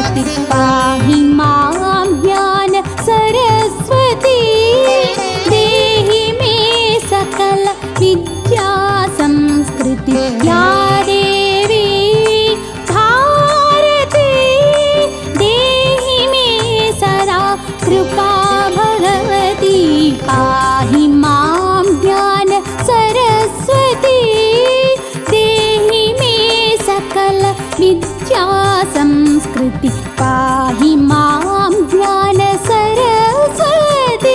संस्कृति पाहि मां ज्ञान सरस्वती देहि मे सकल विद्या संस्कृति या देवी भारती देहि मे सदा कृपा भगवती पाहि मां ज्ञान सरस्वती देहि मे सकल विद्या संस्कृति पाहि मां ज्ञान सरस्वती।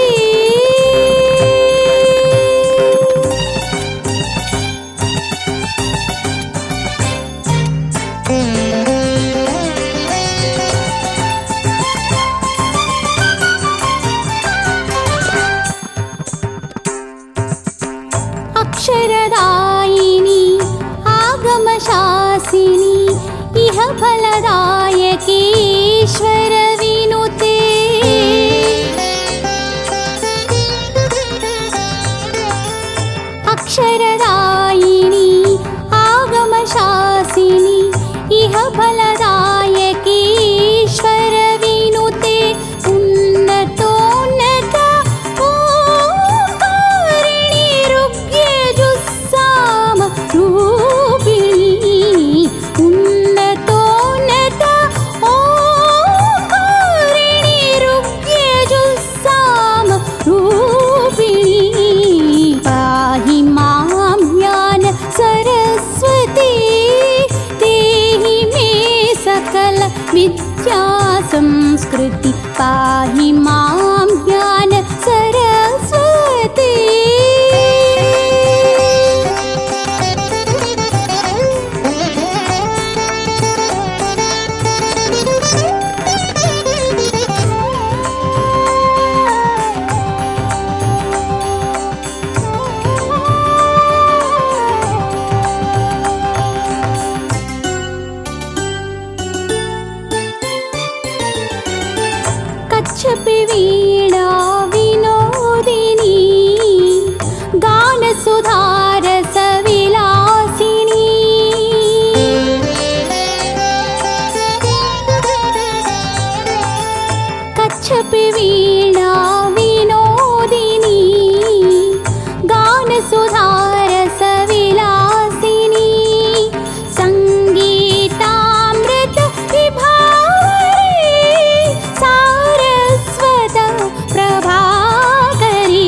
अक्षरदायिनी आगमशासिनी इह फलदायकी ईश्वर विनुते अक्षरदायिनी आगमशासिनी इह फलदायकी ईश्वर विनुते उन्नतोन्नत ओंकारिणी ऋग्यजुस्साम रूपिणी उन्नतोन्नत ओंकारिणी ऋग्यजुस्साम रूपिणी पाहि मां ज्ञान सरस्वती देहि मे सकल विद्या संस्कृति पाहि मां ज्ञान सरस्वती। कच्छपि वीणा विनोदिनी गानसुधारस विलासिनी कच्छपि वीणा विनोदिनी गानसुधारस विलासिनी संगीतामृत विभावरी सारस्वत प्रभाकरी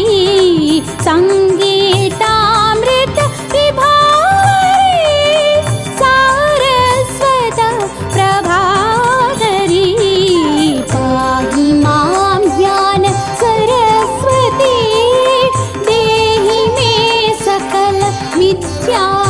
संगीतामृत विभावरी सारस्वत प्रभाकरी पाहि मां ज्ञान सरस्वती देहि मे सकल विद्या